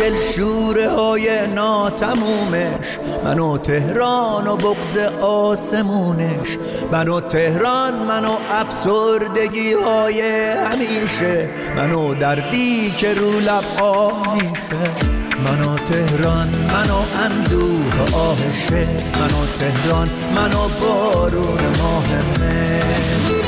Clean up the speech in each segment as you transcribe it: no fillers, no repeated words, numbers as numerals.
دلشوره های ناتمومش، من و تهران و بغض آسمونش، من و تهران، من و افسردگی های همیشه، من و دردی که رو لب آه میشه، من و تهران، من و اندوه آهشه، من و تهران، من و بارون ماه مه.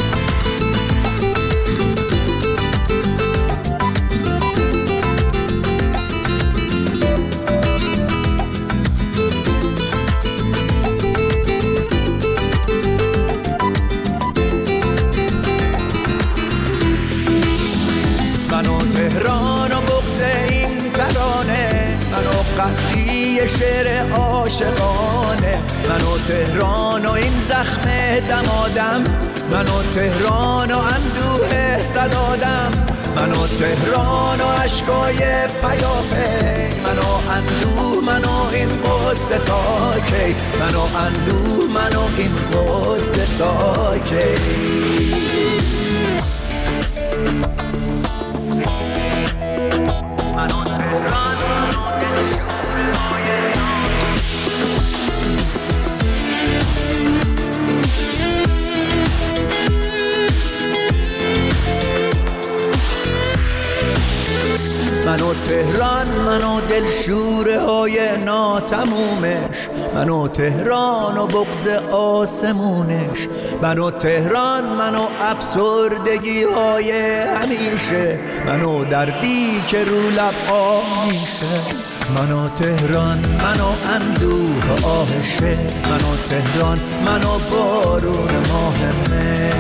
قحطی شعر عاشقانه، من و تهران و این زخم دمادم، من و تهران و اندوه صدادم، من و تهران و عشقای پیاپی، من و اندوه، من و این قصه تا کی، من و اندوه، من و این قصه تا کی. من و تهران من و تهران، من و دلشوره های ناتمومش، من و تهران و بغض آسمونش، من و تهران، من و افسردگی های همیشه، من و دردی که رو لب آه میشه، من و تهران، من و اندوه آهشه، من و تهران، من و بارون ماه مه.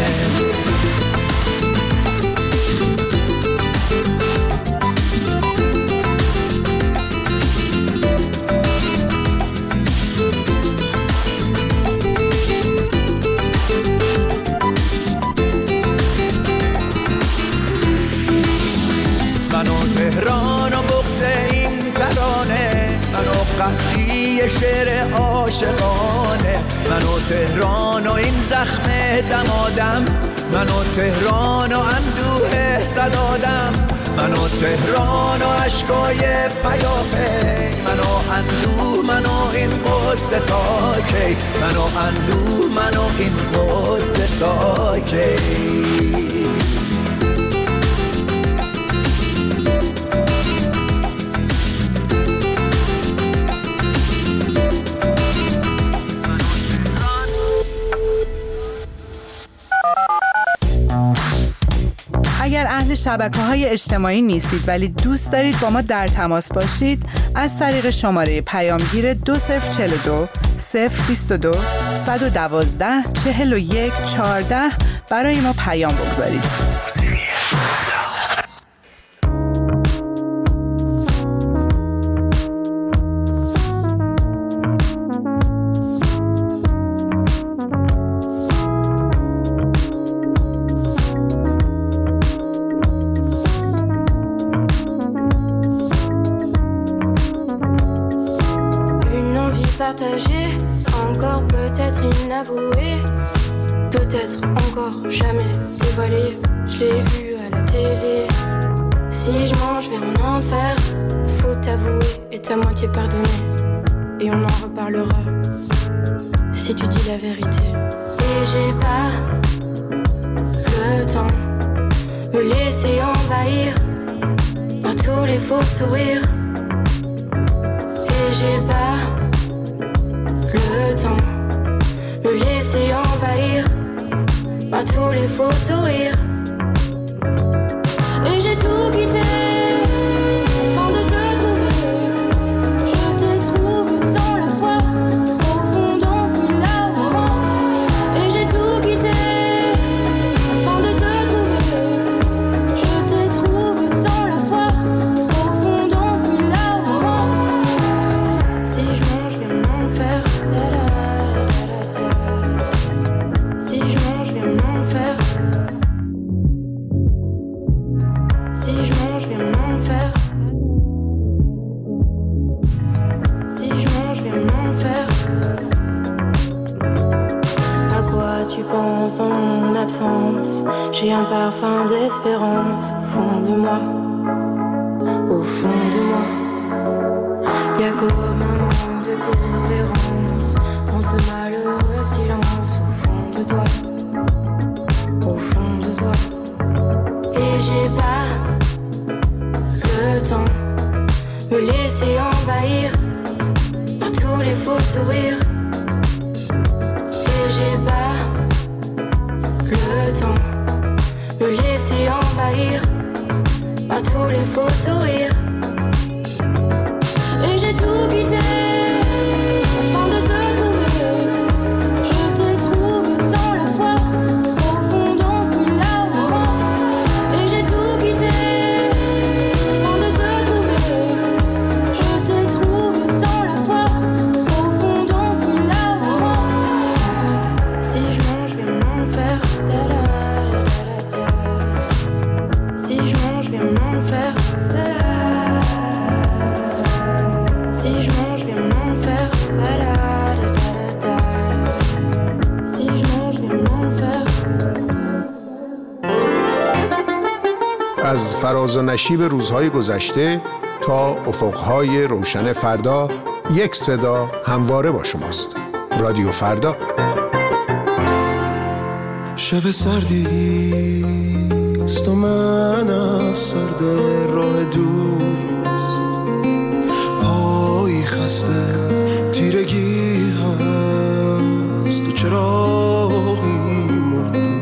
تهران و بغض این ترانه، من و قحطی شعر عاشقانه، من و تهران و این زخم دمادم، من و تهران و اندوه صدادم، من و تهران و عشقای پیاپی، من و اندوه، من و این قصه تا کی، من و اندوه، من و این قصه تا کی. اگر اهل شبکه‌های اجتماعی نیستید ولی دوست دارید با ما در تماس باشید، از طریق شماره پیامگیر 2042 022 112 41 14 برای ما پیام بگذارید. Partagé, encore peut-être inavoué, peut-être encore jamais dévoilé. Je l'ai vu à la télé. Si je mange, je vais en enfer. Faut t'avouer et ta moitié pardonner. Et on en reparlera si tu dis la vérité. Et j'ai pas le temps me laisser envahir par tous les faux sourires. Et j'ai pas le temps me laisser envahir par tous les faux sourires. Et j'ai tout quitté afin de te trouver. Je t'ai trouvé dans la foi, profondément vu l'amour. Et j'ai tout quitté afin de te trouver. Je t'ai trouvé dans la foi, profondément vu l'amour. Si je mange, je vais m'en faire. Si je mange, je vais m'en faire. Si je mange, je vais m'en faire. Si je mange, je vais m'en faire. À quoi tu penses dans mon absence? J'ai un parfum d'espérance au fond de moi, au fond de moi. comme un manque de cohérence dans ce malheureux silence au fond de toi, au fond de toi. Et j'ai pas le temps me laisser envahir par tous les faux sourires. Et j'ai pas le temps me laisser envahir par tous les faux sourires. Et j'ai tout quitté afin de te trouver. Je te trouve dans la foi, au fond d'enfouir là où moi. Et j'ai tout quitté afin de te trouver. Je te trouve dans la foi, au fond d'enfouir là où moi. Si je mange, je vais en enfer. Si je mange, je vais en enfer. Si je mange, je vais en enfer. Si je mange, je vais en enfer. از فراز و نشیب روزهای گذشته تا افقهای روشن فردا، یک صدا همواره با شماست. رادیو فردا. شب سردیست و من افسرده راه دوست، پایی خسته تیرگی هست و چراغی مرده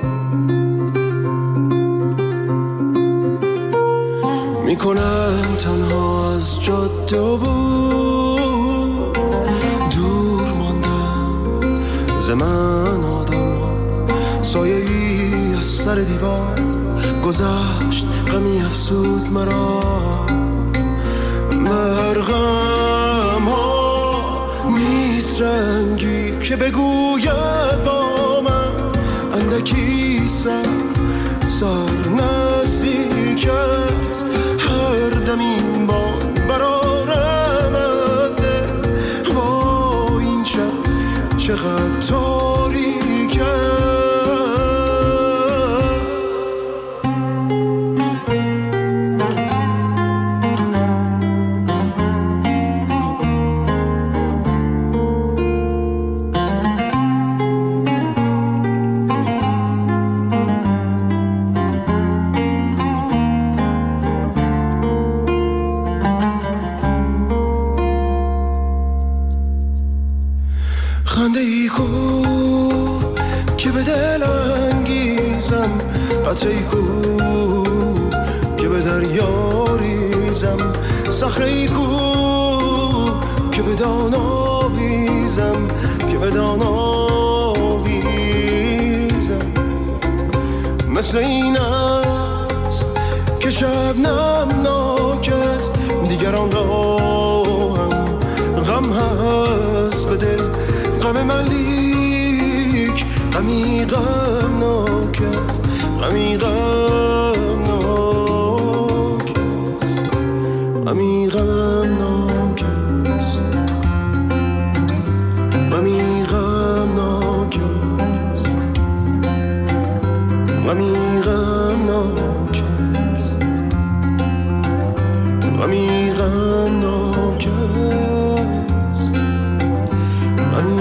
میکنم تنها از جاده و بود دور ماندم ز من آدم سایه ای از سر دیوار گذشت غمی افسود مرا مرغم ها نیست رنگی که بگوید با من اندکی سر نزدیک است هر دم این باد برارم ازه وای این شب چقدر تاریک است. خنده ای کو که به دل انگیزم، قطره ای کو که به دریا ریزم، صخره ای کو که به دان آویزم، که به دان آویزم. مثل این است که شبنم ناک است، دیگران را هم غم هست به دل، غم من لیک غمی غمناک است، غمی غمناک است، غمی غمناک است، غمی غمناک است، غمی غمناک است، غمی غمناک است، غمی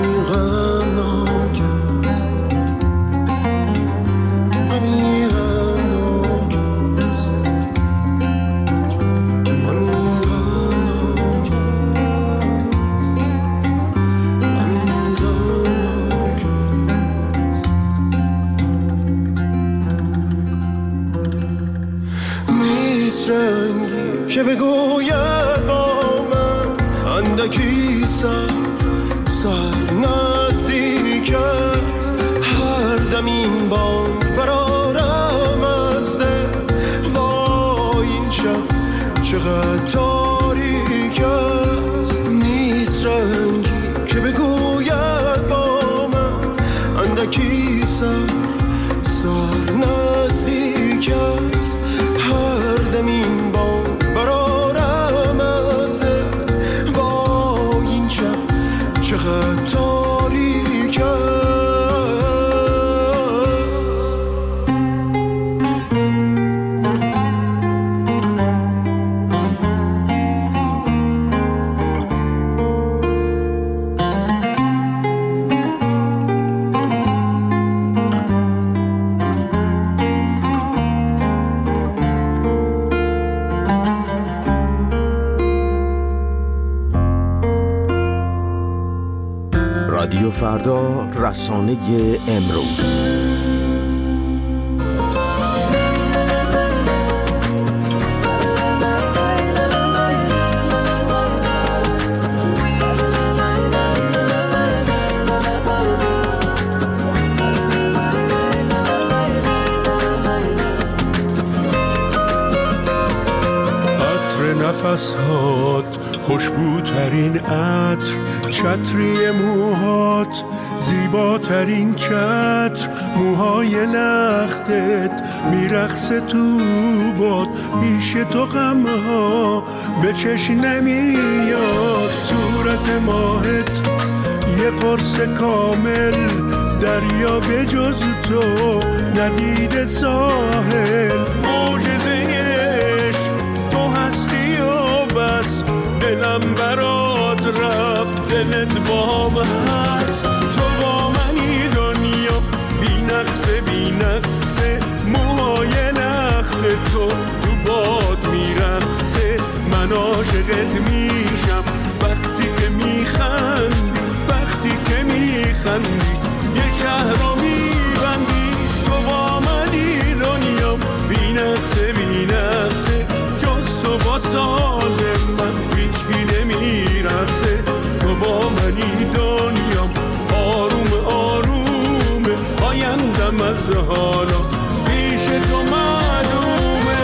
که بگوید با من اندکی سر نزدیک است هر دم این بانگ برارم از دل وای این شب چقدر تاریک است نیست رنگی که بگوید با من اندکی سر نزدیک است هر دم این بانگ برارم از دل وای این شب چقدر تاریک است. رادیو فردا، رسانه امروز. نفس‌هات خوشبوترین عطر، چتری موهات زیباترین چتر، موهای لختت میرقصه تو باد، پیش تو غمها به چشم نمیاد، صورت ماهت یه قرص کامل، دریا به جز تو ندیده ساحل، معجزه بس دلم برات رفت، دلت با هم هست، تو با منی دنیا بی نقصه، موهای لخت تو باد میرقصه، من عاشقت میشم وقتی که میخندی، یه شهر رو میبندی، تو با منی دنیا بی نقصه، جز تو با ساز من هیچکی نمیرسه، تو با منی دنیام آروم آیندم از حالا پیش تو معلومه.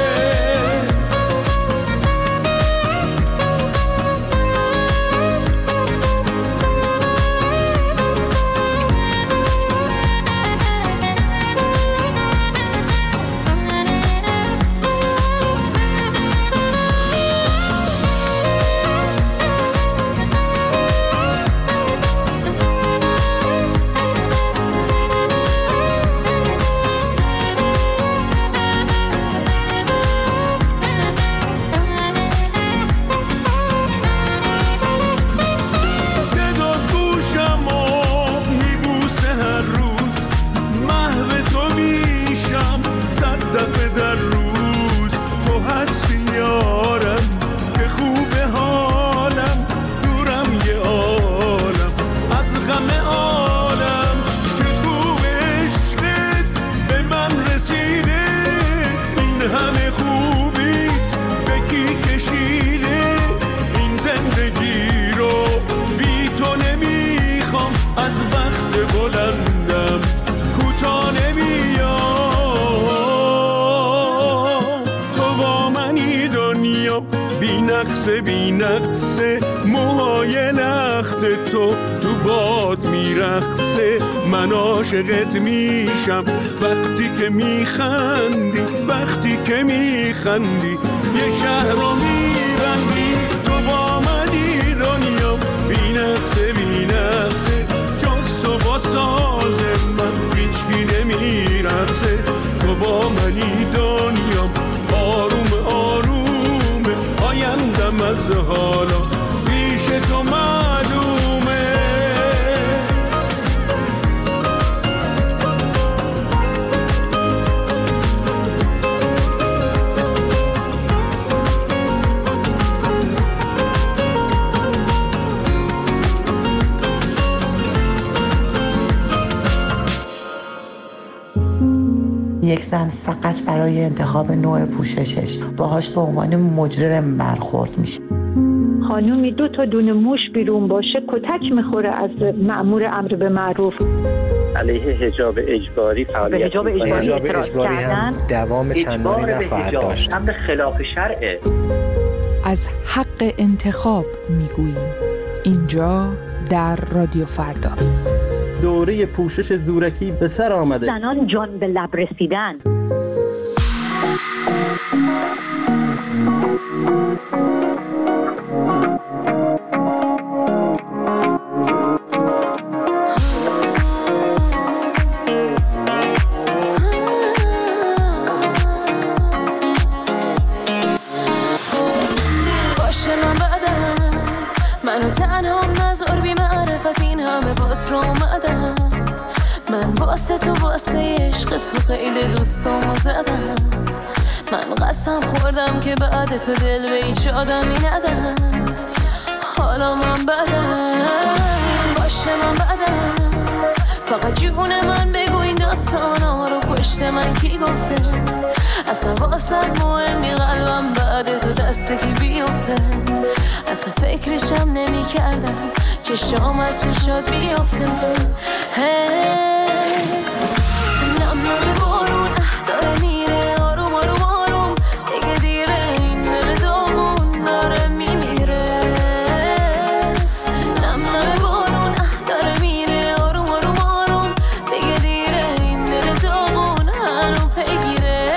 بی نقصه موهای لخت تو باد میرقصه، من عاشقت میشم وقتی که میخندی، یه شهر رو میبندی، تو با منی دنیا بی نقصه، جز تو با ساز من هیچکی نمیرقصه، تو با منی دنیا آروم آیندم از حالا پیش تو معلومه. یک زن فقط برای انتخاب نوع پوششش باهاش به عنوان مجرم برخورد میشه. خانومی 2 تا دونه موش بیرون باشه کتک میخوره از مأمور امر به معروف. علیه حجاب اجباری فعالیت حجاب اجباری هم دوام چندانی نخواهد داشت. امر خلاف شرعه. از حق انتخاب میگوییم اینجا در رادیو فردا. دوره پوشش زورکی به سر آمده. زنان جان به لب رسیدن. باشه من بعدم منو تنها نذار بی معرفت این همه بات رو اومدم، من واسه تو واسه عشق تو خیلی دوستامو زدم، من قسم خوردم که بعد تو دل به هیچ آدمی ندم، حالا من بدم باشه من فقط جون من بگو این داستانا رو پشت من کی گفته؟ اصلا واسه مهمی قلبم بعد تو دست کی بیفته؟ اصلا فکرشم نمی کردم چشام از چشات بیفته. نم نم بارون داره میره آروم آروم آروم دیگه دیره این دل دامون داره میمیره. نم نم بارون داره میره آروم آروم آروم دیگه دیره این دل دامون هنو پیگیره.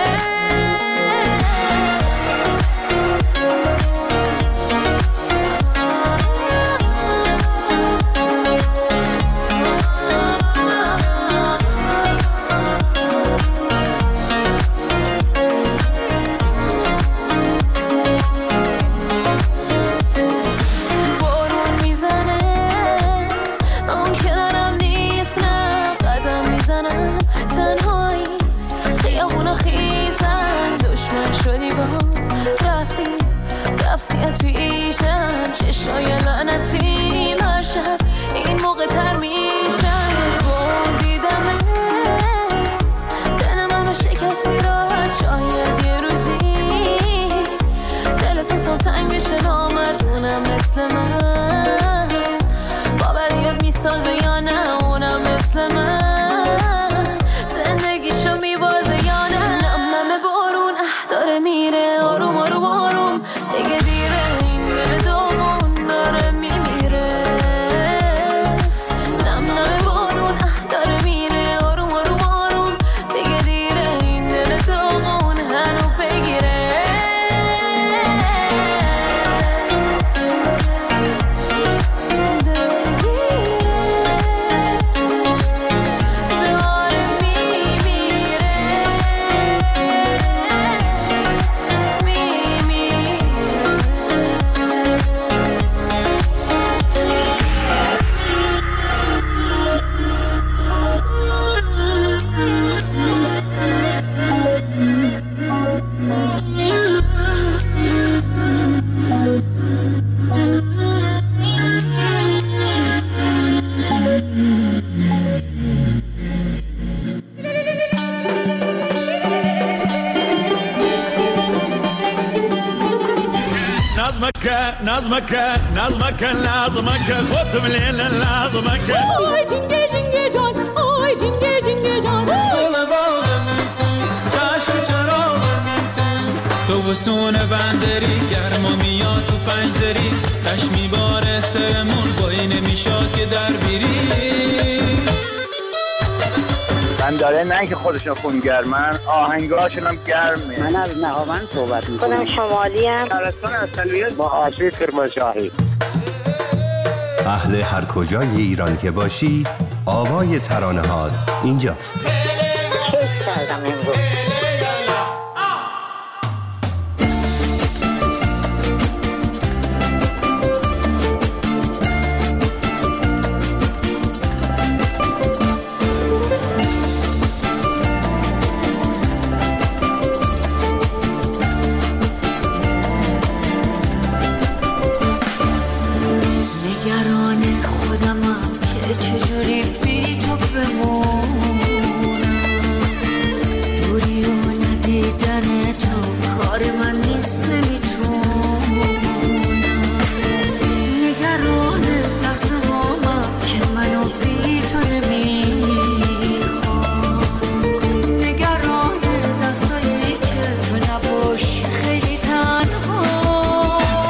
رفتی از پیشم چشای لعنتی مرشب این موقع تر میشن. بردیدمت دل منو شکستی راحت شاید یه روزی دلت اصلا تنگ بشه نامردونم مثل من. باوریات میسازه یا نه اونم مثل من زندگیشو میبازه یا نه. نم نم بارون داره میره آروم آروم آروم دیگه دیره این دل دامون داره میمیره. نم نم بارون داره میره آروم آروم آروم دیگه دیره این دل دامون هنو پیگیره. نظمك لازمك خد من لازمك آی جنگه جنگه جان آی جنگه جنگه جان گل باغم تو جشن چراغم تو بسون بندری گرما میاد تو پنجدری تش میباره سرمون بایی نمیشاد که در بیری. من داره نه که خودشون خونگرمن آهنگاشون هم گرمه. من از نهاوند صحبت میکنم. خودم شمالی هم شهرستان اصلیت با آشوی کرمانشاهی. اهل هر کجای ایران که باشی آوای ترانه‌هات اینجاست. کیف کردم امروز.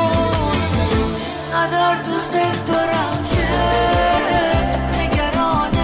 دوست دارم که نگران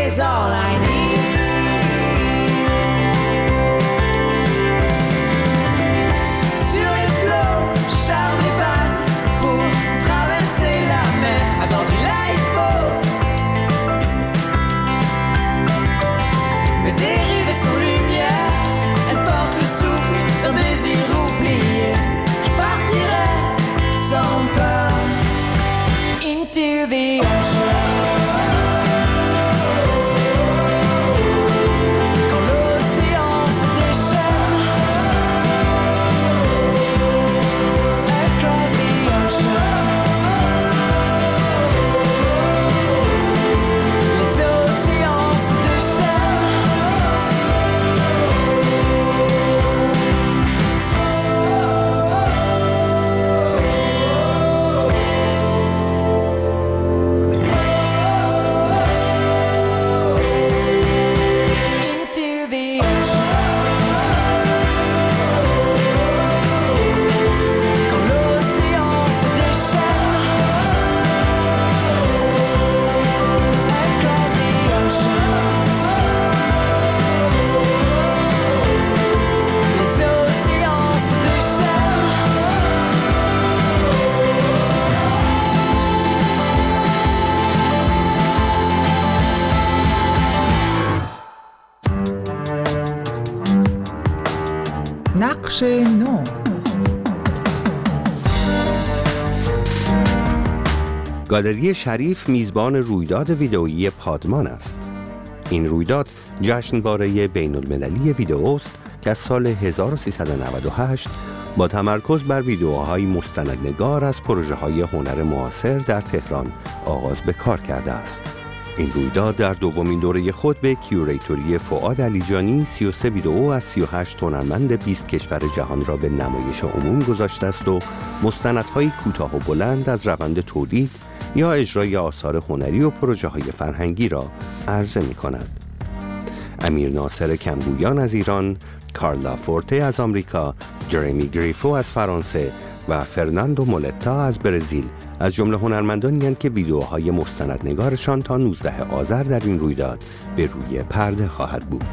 is all I need. Sur les flots, Charles Evan, pour traverser la mer à bord du lifeboat. Mais dériver sans lumière, elle porte le souffle d'un désir oublié. Je partirai sans peur into the ocean. نقش نو. گالری شریف میزبان رویداد ویدئویی پادمان است. این رویداد جشنواره بین‌المللی ویدئوست که از سال 1398 با تمرکز بر ویدئوهای مستندنگار از پروژه‌های هنر معاصر در تهران آغاز به کار کرده است. این رویداد در دومین دوره خود به کیوریتوری فؤاد علیجانی 33 ویدئو از 38 هنرمند 20 کشور جهان را به نمایش عموم گذاشته است و مستندهای کوتاه و بلند از روند تولید یا اجرای آثار هنری و پروژه‌های فرهنگی را عرضه می‌کند. امیر ناصر کمگویان از ایران، کارلا فورته از آمریکا، جرمی گریفو از فرانسه و فرناندو مولتا از برزیل از جمله هنرمندانی هستند که ویدئوهای مستندنگارشان تا 19 آذر در این رویداد به روی پرده خواهد بود.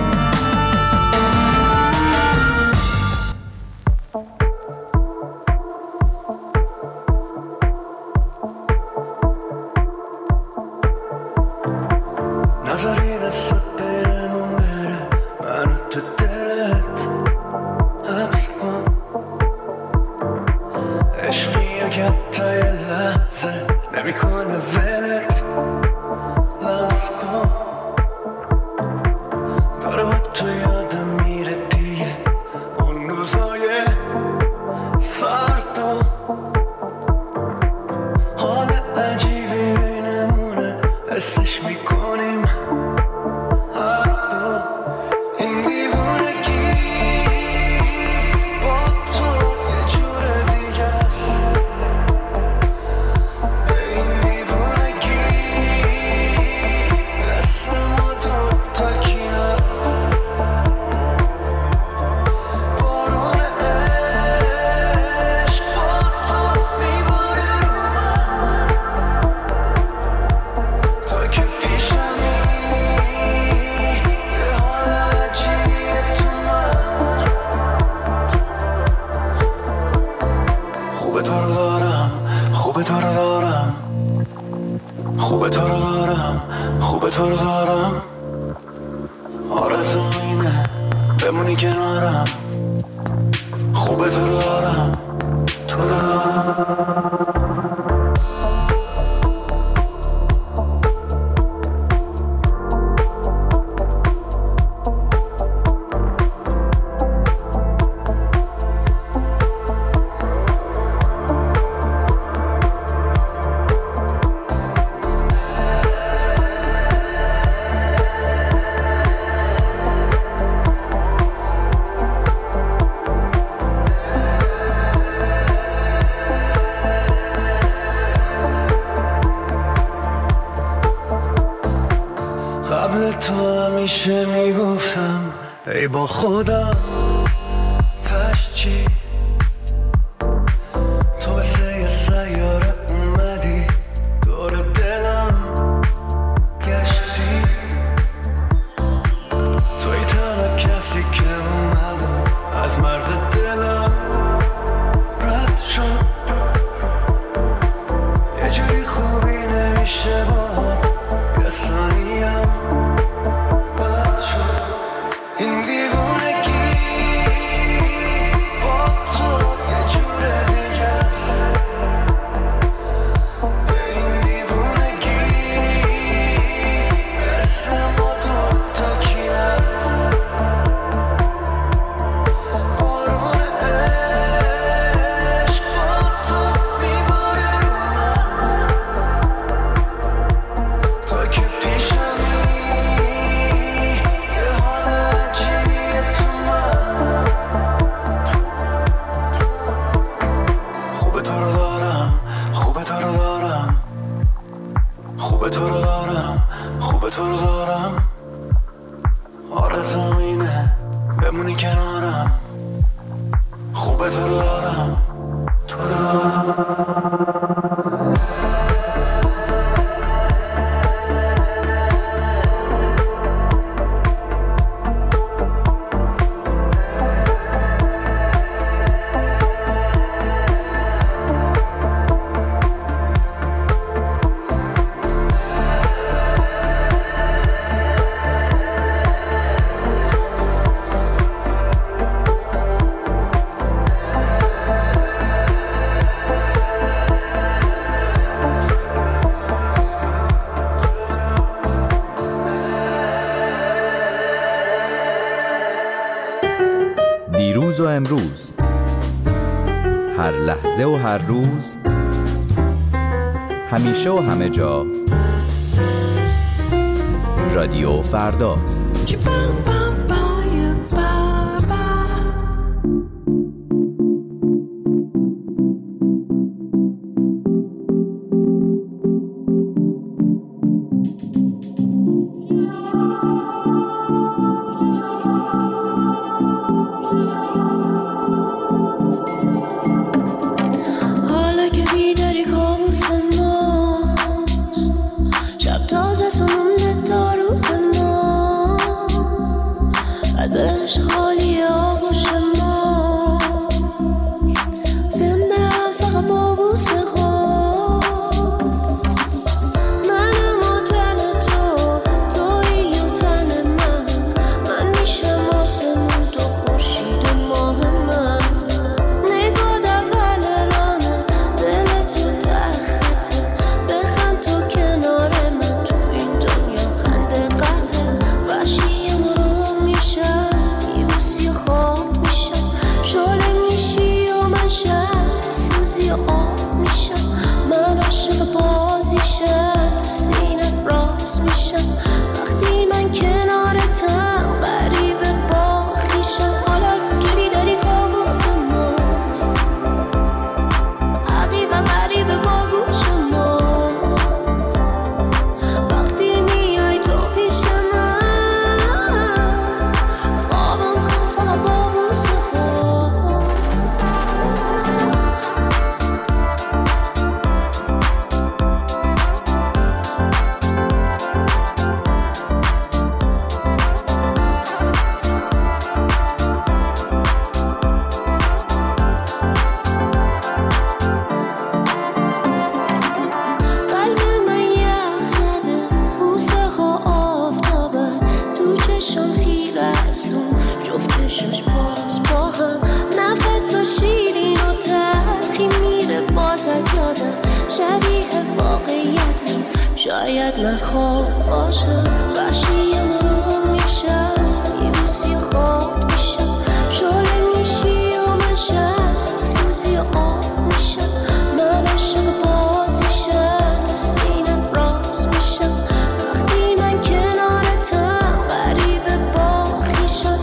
همیشه میگفتم ای با خدا تش چی تو مثل یه سیاره اومدی دور دلم گشتی تو رو دارم، آرزوم اینه بمونی کنارم، خوبه تو رو دارم، تو رو دارم. دیروز و امروز، هر لحظه و هر روز، همیشه و همه جا، رادیو فردا. شاید من خواب باشم وحشی مرو میشم یه موسی خواب میشم شعله میشی و من شب سوزی و آب میشم من عاشق بازیشم تو سینم راز میشم وقتی من کنارتم غریبه با خویشم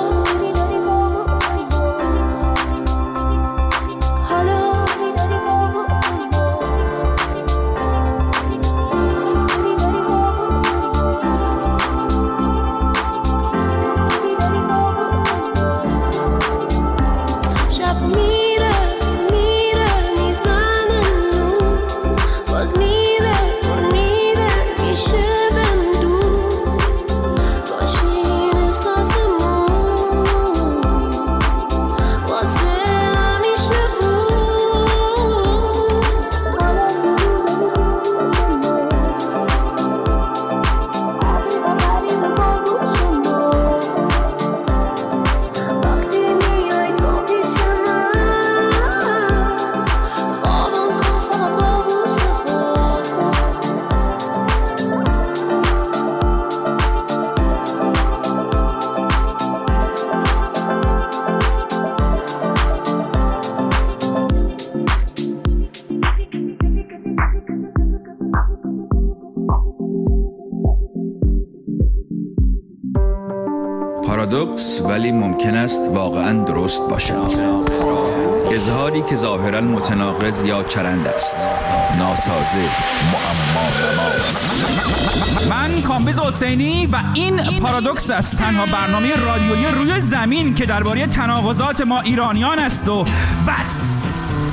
پارادوکس ولی ممکن است واقعاً درست باشد. اظهاری که ظاهراً متناقض یا چرند است، ناسازه، معما. من کامبیز حسینی و این پارادوکس است، تنها برنامه رادیویی روی زمین که درباره تناقضات ما ایرانیان است و بس.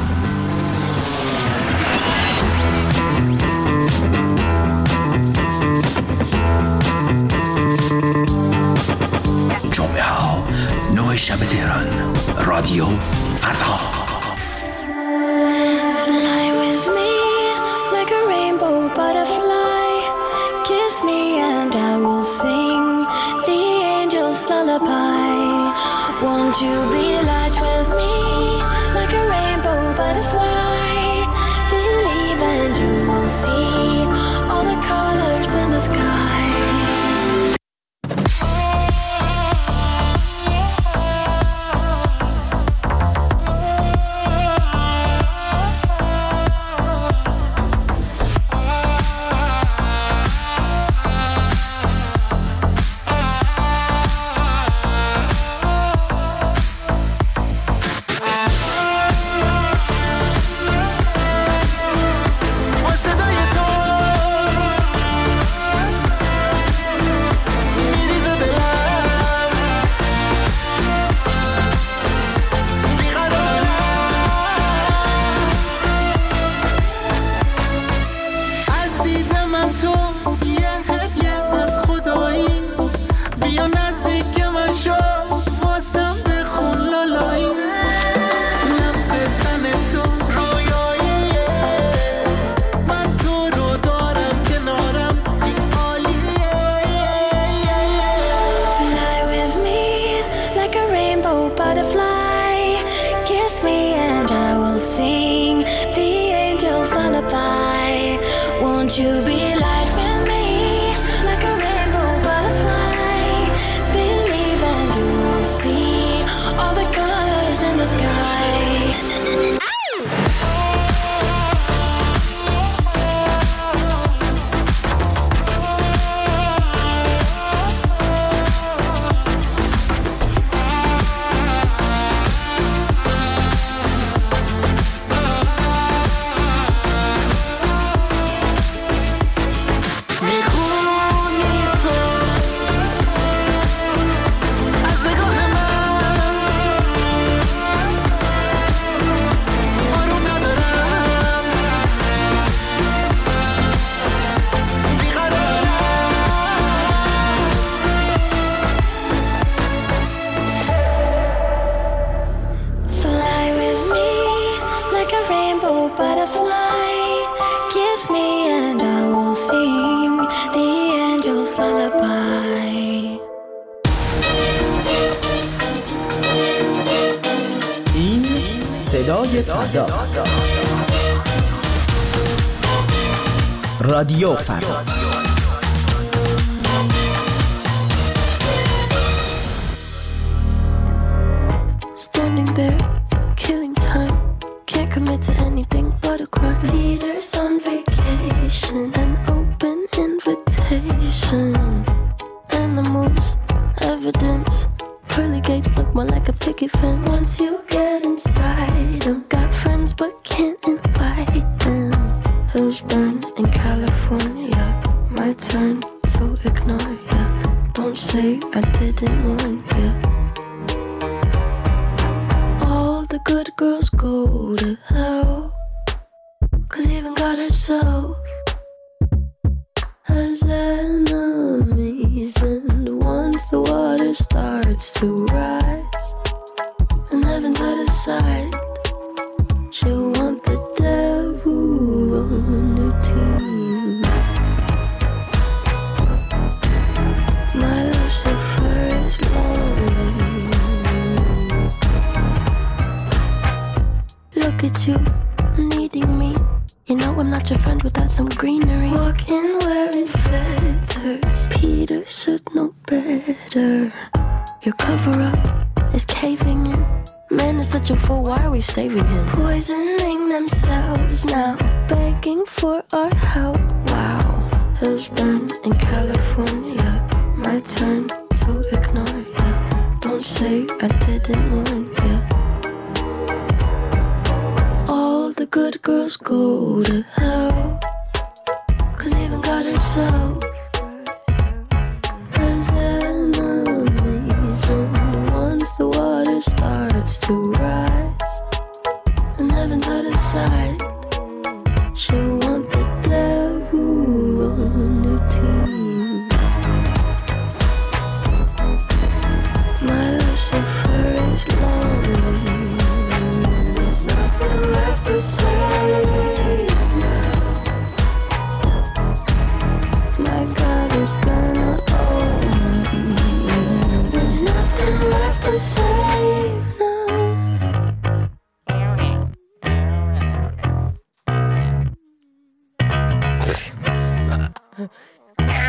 جمعه ها 9 شب تهران، رادیو فردا. Fly with me like a rainbow butterfly. Kiss me and I will sing the angel's lullaby. Won't you be light with me like a rainbow butterfly? Believe and you will see all the colors in the sky. رادیو فردا. Standing there, killing time. Can't commit to anything but a crime. Leaders on vacation, an open invitation. Animals, evidence. Pearly gates look more like a picket fence. Once you get inside them, got friends but can't invite them. Hills burn in California, my turn to ignore ya. Don't say I didn't warn ya. All the good girls go to hell, 'cause even God herself has enemies. And once the water starts to rise and heaven's out of sight, she'll want the devil on her team. My Lucifer is lonely. Look at you, needing me. You know I'm not your friend without some greenery. Walking wearing feathers, Peter should know better. Your cover-up is caving in. Man is such a fool, why are we saving him? Poisoning themselves now, begging for our help. Wow, hills burn in California, my turn to ignore ya. Don't say I didn't warn ya. All the good girls go to hell, 'cause even God herself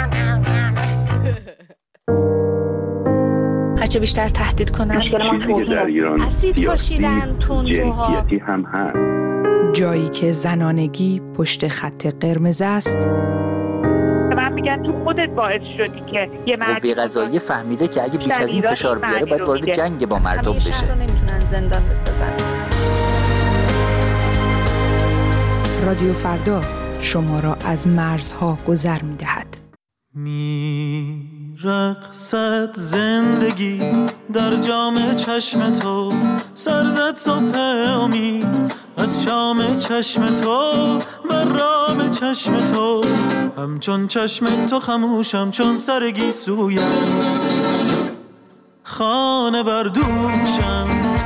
هرچه بیشتر تهدید کنن چیزی که در ایران سیاسی جنسیتی هم هست. جایی که زنانگی پشت خط قرمز است. من میگن تو خودت باعث شدی که یه قوه قضاییه فهمیده که اگه بیش از این فشار بیاره باید وارد جنگ با مردم بشه. شهر رو نمیتونن زندان بسازن. رادیو فردا شما را از مرزها گذر می‌دهد. رقصد زندگی در جام چشم تو، سرزد صبح امید از شام چشم تو، بر رام چشم تو، همچون چشم تو خموشم چون سر گیسویت، خانه بر دوشم.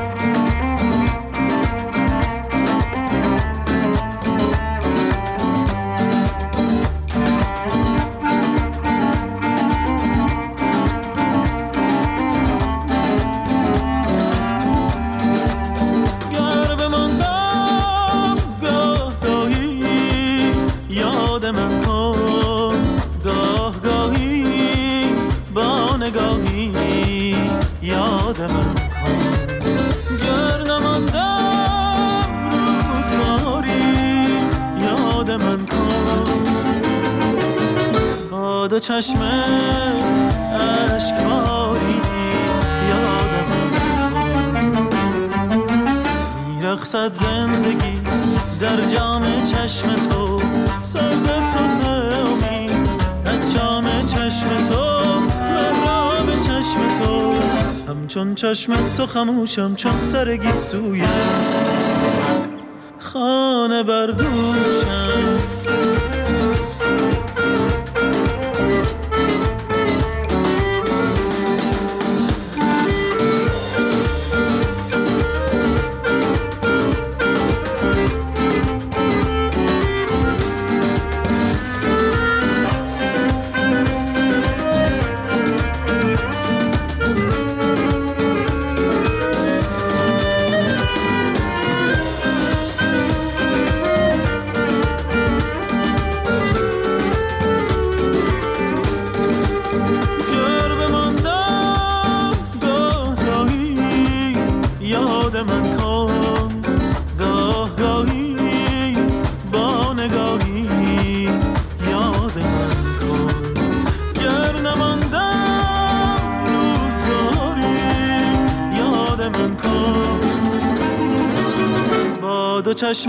دو چشم اشکباری یادم میرقصد زندگی در جام چشم تو، سرزد صبح امید از شام چشم تو، مرام چشم تو، همچون چشم تو خموشم چون سر گیسویت، خانه بر دوشم. دو چشم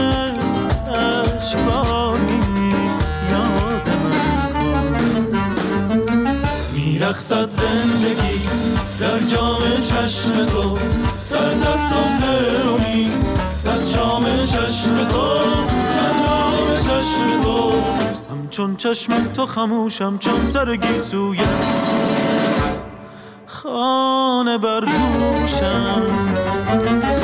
اشکباری یاد من کن، میرقصد زندگی در جام چشم تو، سرزد صبح امید از شام چشم تو، مرام چشم تو، همچون چشم تو خموشم چون سر گیسویت، خانه بر دوشم.